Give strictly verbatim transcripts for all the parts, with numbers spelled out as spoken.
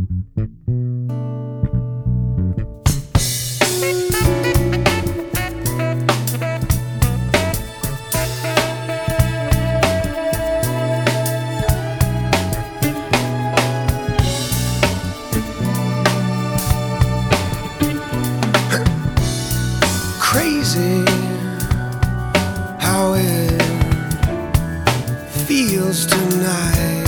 Crazy how it feels tonight.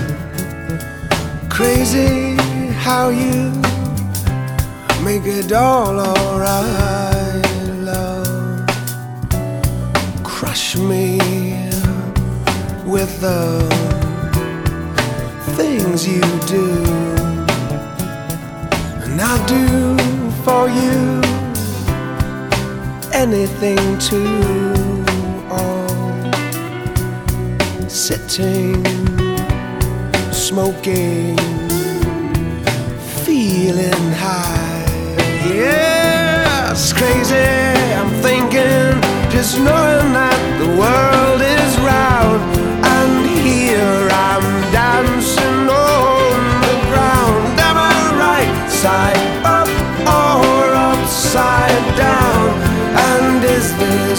Crazy how you make it all alright, love. Crush me with the things you do, and I'll do for you anything too. Oh, sitting, smoking, feeling high. Yeah, it's crazy. I'm thinking, just knowing that the world is round, and here I'm dancing on the ground. Am I right side up or upside down? And is this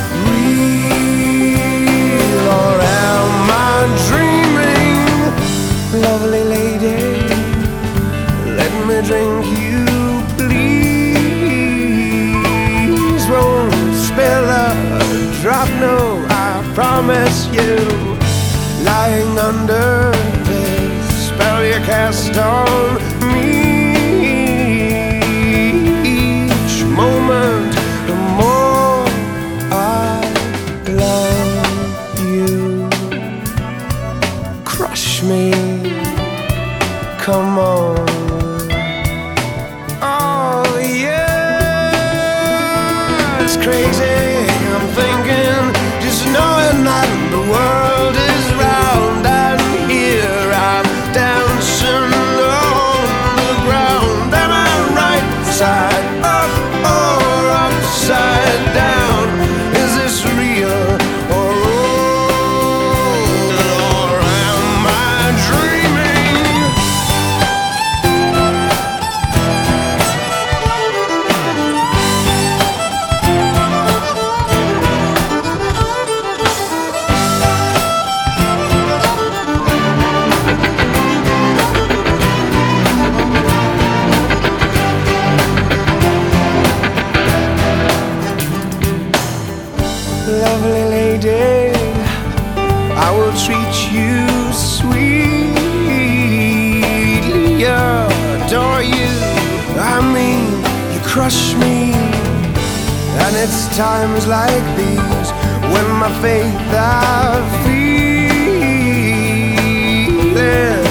real, or am I dreaming? Lovely lady, let me drink you, please. Won't spill a drop, no, I promise you. Lying under this spell you cast on me, each moment the more I love you. Crush me, come on. Oh yeah, it's crazy. I'm thinking, just knowing that the world is round, and here I'm dancing on the ground. Am I right side up or upside down? Is this real or old, or am I dreaming? Lovely lady, I will treat you sweetly, adore you. I mean, you crush me, and it's times like these when my faith I feel it.